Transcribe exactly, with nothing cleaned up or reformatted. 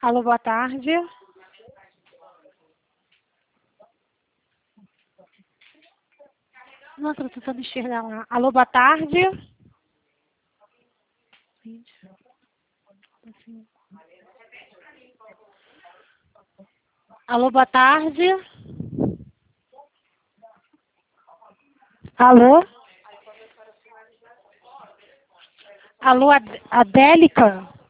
Alô, boa tarde. Nossa, eu tô tentando enxergar lá. Alô, boa tarde. Alô, boa tarde. Alô? Alô, Ad- Adélica?